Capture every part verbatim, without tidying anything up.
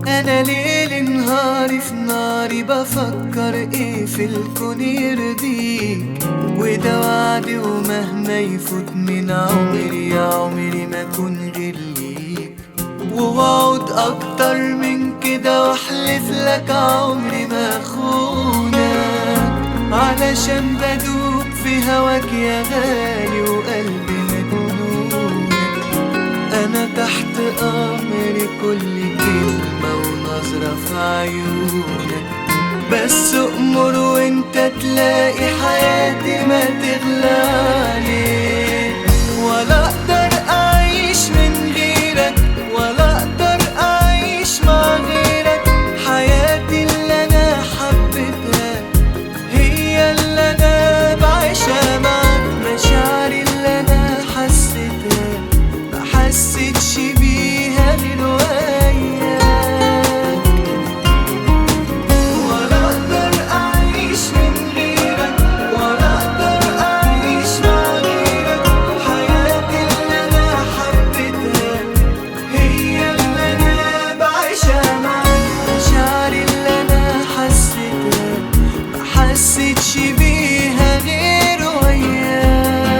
انا ليل نهاري في ناري بفكر ايه في الكون يرضيك، وده وعدي ومهما يفوت من عمري يا عمري ما اكون غير ليك. ووعد اكتر من كده واحلف لك عمري ما اخونك، علشان بدوب في هواك يا غالي وقلبي مجنونك. انا تحت امر كل كلمة ونظرة في عيونك، بس امر وانت تلاقي حياتي ما تغلى عليك. ولا اقدر اعيش من غيرك ولا اقدر اعيش مع غيرك، حياتي اللي انا حبيتها هي اللي انا بعيشها معاك، مشاعري اللي انا حسيتها ما حسيتش بيها غير وياك. ولا اقدر اعيش من غيرك ولا اقدر اعيش مع غيرك، حياتي اللي انا حبيتها هي اللي انا بعيشها معاك، مشاعري اللي انا حسيتها ما حسيتش بيها غير وياك.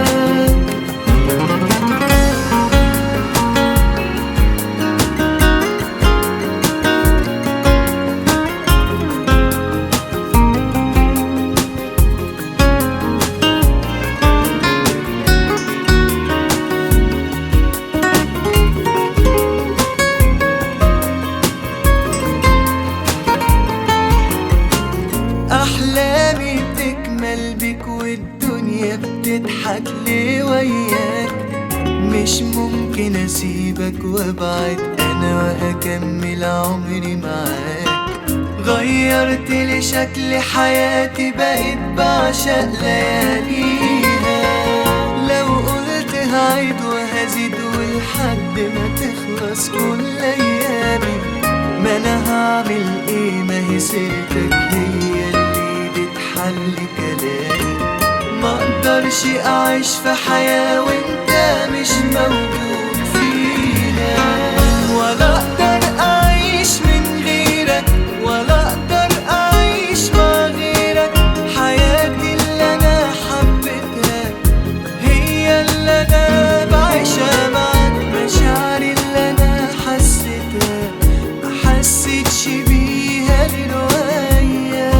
أحلامي بتكمل بيك والدنيا بتضحك لي وياك، مش ممكن أسيبك وأبعد أنا وأكمل عمري معاك. غيرت لي شكل حياتي بقيت بعشق لياليها، لو قلت هعيد وهزيد ولحد ما تخلص كل أيامي، ما أنا هعمل إيه ما هي سيرتك هي اللي بتحل كلامي. ما اقدرش اعيش في حياة وانت مش موجود فيها، ولا اقدر اعيش من غيرك ولا اقدر اعيش مع غيرك، حياتي اللي انا حبيتها هي اللي انا بعيشها معاك، مشاعري اللي انا حسيتها ما حسيتش بيها غير وياك.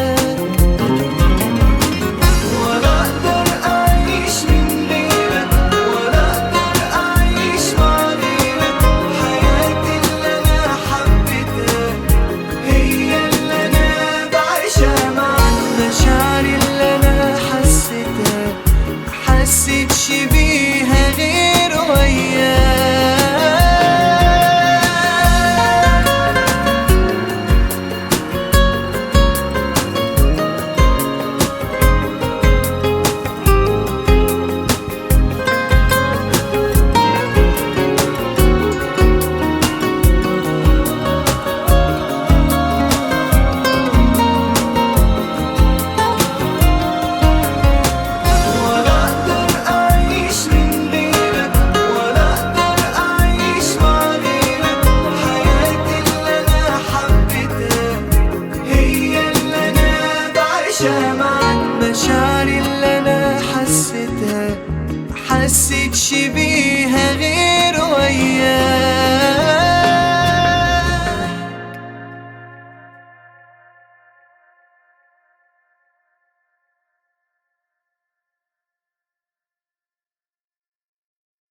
ولا اقدر اعيش من غيرك ولا اقدر اعيش مع غيرك، حياتي اللي انا حبيتها هي اللي انا بعيشها معاك، مشاعري اللي انا حسيتها ما حسيتش بيها غير وياك. ولا اقدر اعيش من غيرك ولا اقدر اعيش مع غيرك، حياتي اللي انا حبيتها هي اللي انا بعيشها معاك، مشاعري اللي انا حسيتها ما حسيتش بيها غير